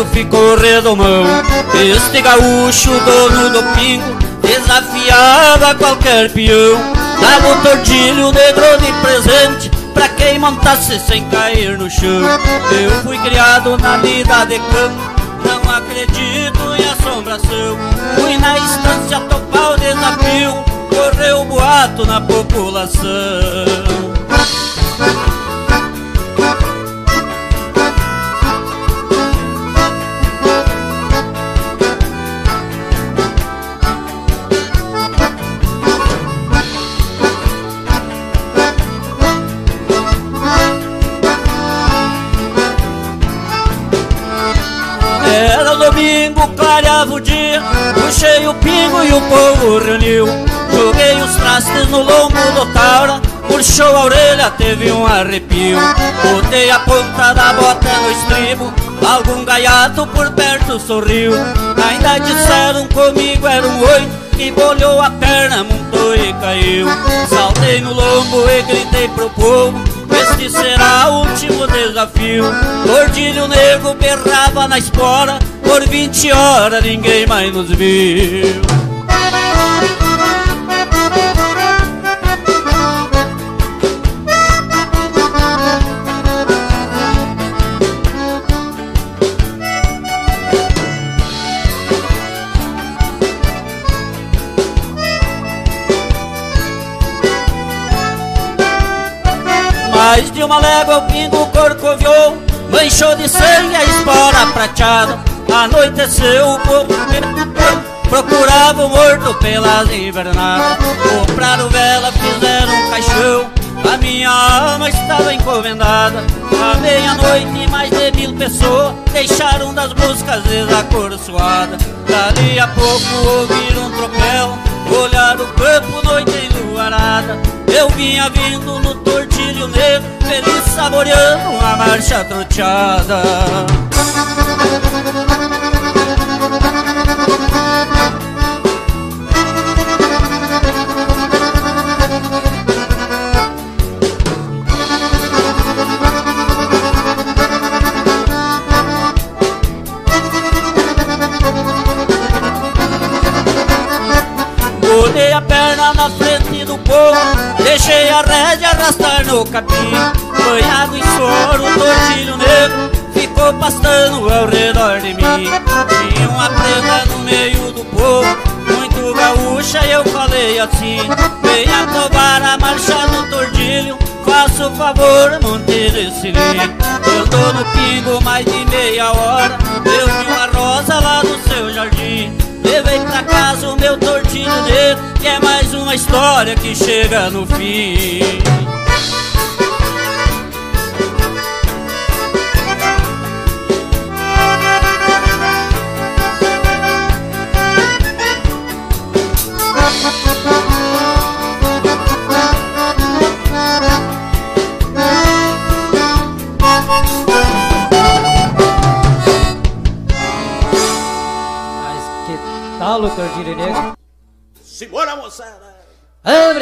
ficou redomão. Este gaúcho, dono do pingo, desafiava qualquer peão. Dava o tordilho negro de presente pra quem montasse sem cair no chão. Eu fui criado na lida de campo, não acredito em assombração. Fui na estância topar o desafio, correu o boato na população. Era domingo, clareava o dia, puxei o pingo e o povo reuniu. Joguei os trastes no lombo do taura, murchou a orelha, teve um arrepio. Botei a ponta da bota no estribo, algum gaiato por perto sorriu. Ainda disseram comigo era um oito, que bolhou a perna, montou e caiu. Saltei no lombo e gritei pro povo, este será o último desafio. Tordilho negro berrava na espora, por 20 horas ninguém mais nos viu. Mais de uma légua o pingo corcoviou, manchou de sangue a espora prateada. Anoiteceu, o povo procurava o morto pelas invernadas. Compraram vela, fizeram um caixão, a minha alma estava encomendada. À meia-noite mais de 1000 pessoas deixaram das buscas desacorçoadas. Dali a pouco ouviram um tropel, olharam o campo, noite enluarada. Eu vinha vindo no tordilho negro, feliz saboreando a marcha troteada. Botei a perna na frente do povo, deixei a rédea arrastar no capim. Banhado em soro, o tordilho negro ficou pastando ao redor de mim. Tinha uma prenda no meio do povo, muito gaúcha, e eu falei assim: venha provar a marcha do tordilho, faça o favor, monte desse linho. Andou no pingo mais de meia hora, eu vi uma rosa lá no seu jardim. Levei pra casa o meu tordilho negro, que é mais uma história que chega no fim. Mas que tal o tordilho negro? Segura, moçada!